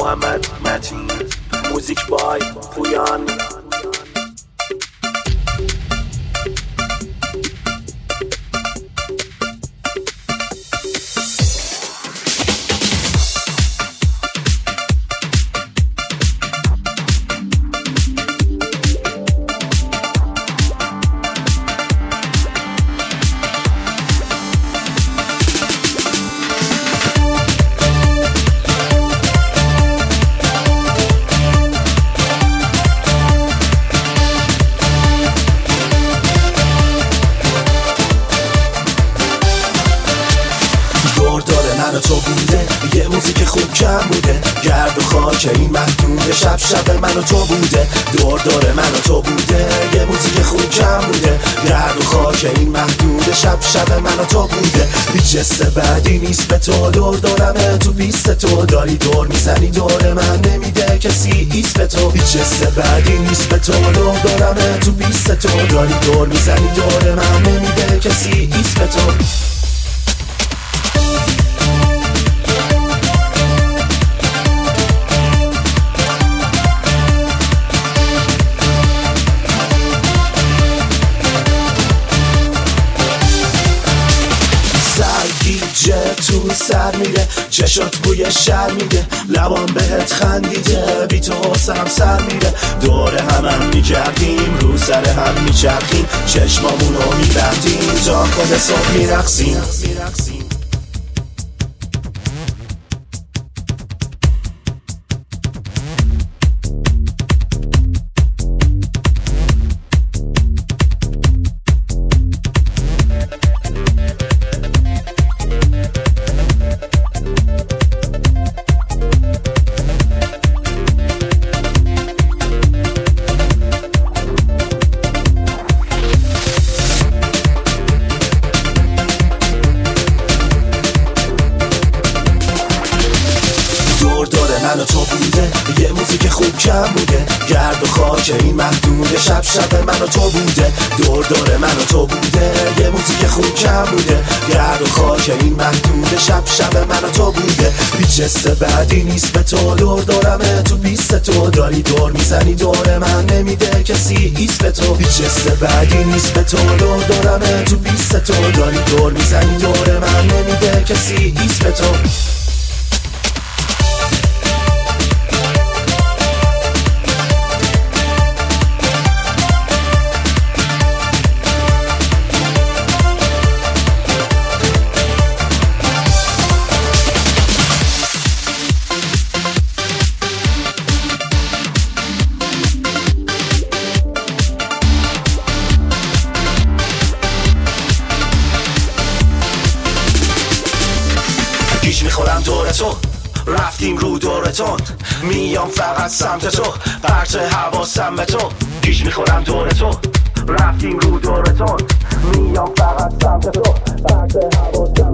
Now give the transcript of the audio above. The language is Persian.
محمد متین، موزیک بای پویان. من و تو بوده یه موزیک خوب کم بوده، گرد و خاک این محدوده، شب شب من و تو بوده، دور من و تو بوده یه موزیک خوب کم بوده، گرد و خاک این محدوده، شب شب من و تو بوده. هیچ حس بعدی نیست به تو، دورمه تو پیست تو، داری دور میزنی دور من، نمیده کسی ایست به تو. هیچ حس بعدی نیست به تو، دورمه تو پیست تو، داری دور میزنی دور من، نمیده کسی ایست به تو. تو سر میره، چشات بوی شر میده، لبام بهت خندیده، بی تو حسم سر میره، دور هم میکردیم، رو سر هم میچرخیم، چشمامونو میبندیم، تا خود صبح میرقصیم. من و تو بوده یه موزیک خوب کم بوده، گرد و خاک این محدوده، شب شب من و تو بوده، دور من و تو بوده یه موزیک خوب کم بوده، گرد و خاک این محدوده، شب شب من و تو بوده. هیچ حس بعدی نیست به تو، دورمه تو پیست تو، داری دور میزنی دور من، نمیده کسی ایست به تو. هیچ حس بعدی نیست به تو، دورمه تو پیست تو، داری دور میزنی دور من، نمیده کسی ایست به تو. گیج میخورم دور تو، رفتیم رو دورتون، میام فقط سمت تو، پرت حواسم به تو. گیج میخورم دور تو، رفتیم رو دورتون، میام فقط سمت تو، پرت حواسم